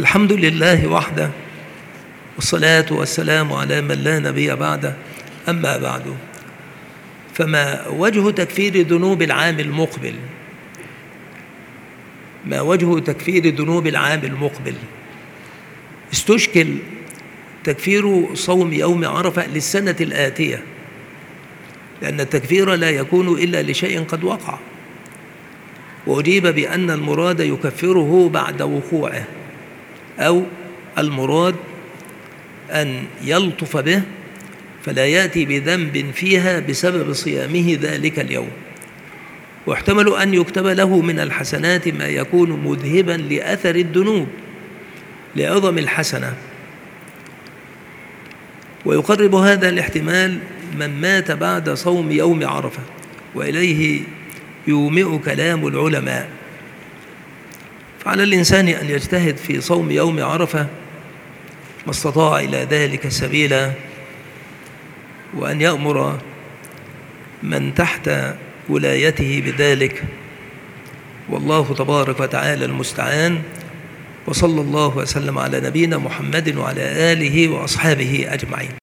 الحمد لله وحده، والصلاة والسلام على من لا نبي بعده. أما بعد، فما وجه تكفير ذنوب العام المقبل؟ ما وجه تكفير ذنوب العام المقبل؟ استشكل تكفير صوم يوم عرفة للسنة الآتية، لأن التكفير لا يكون إلا لشيء قد وقع، وأجيب بأن المراد يكفره بعد وقوعه، أو المراد أن يلطف به فلا يأتي بذنب فيها بسبب صيامه ذلك اليوم. واحتمل أن يكتب له من الحسنات ما يكون مذهبا لأثر الذنوب لعظم الحسنة. ويقرب هذا الاحتمال من مات بعد صوم يوم عرفة، وإليه يومئ كلام العلماء. فعلى الإنسان أن يجتهد في صوم يوم عرفة ما استطاع إلى ذلك سبيلا، وأن يأمر من تحت ولايته بذلك، والله تبارك وتعالى المستعان. وصلى الله وسلم على نبينا محمد وعلى آله وأصحابه أجمعين.